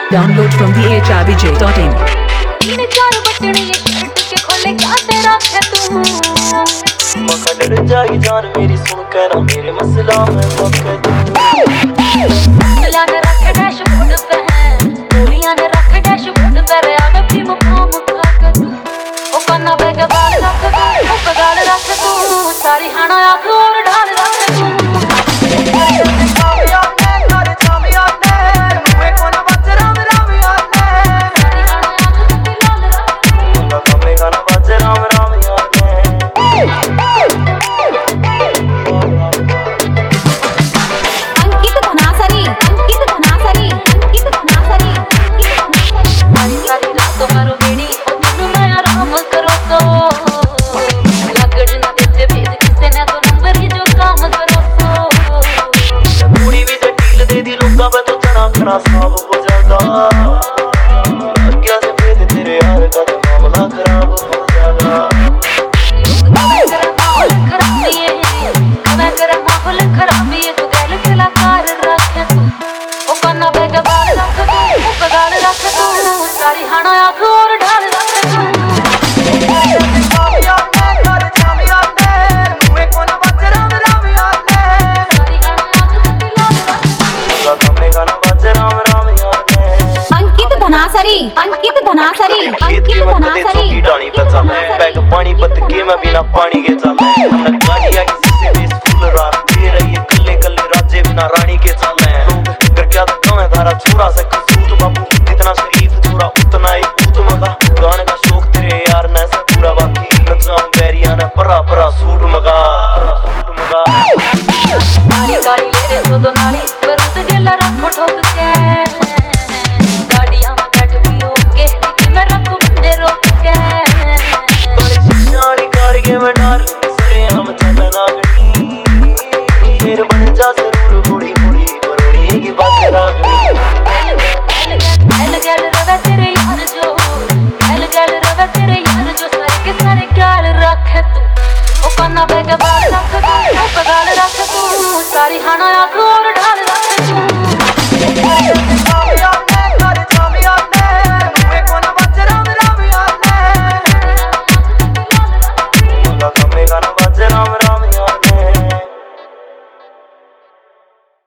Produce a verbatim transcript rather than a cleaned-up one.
Download from the h r b j dot in. तीन चार button ये shirt के खोले क्या तेरा है तू मखा डर जाई जान मेरी सुन कर मेरे मसला में पक्के चला ने रख डैशबोर्ड पे है गोलियां ने रख डैशबोर्ड पे रे आवे भी मुकाम खा तू ओ कन्ना पे के बाल रख तू ओ गाल रख तू सारी हाना आंख और ढाल रख तू साफ हो जाएगा क्या से फिर तेरे यार का तो मामला खराब हो जाएगा माहौल खराब ये मैं तेरा माहौल खराब ये तू गैल कलाकार रख तू ओ कन्ना पे के बाल रख तू ओ गाल रख तू सारी हाना आंख और ढाल रख तू अंकित धनासरी अंकित धनासरी पानी बचा बैग पानी बत के मैं बिना पानी के चल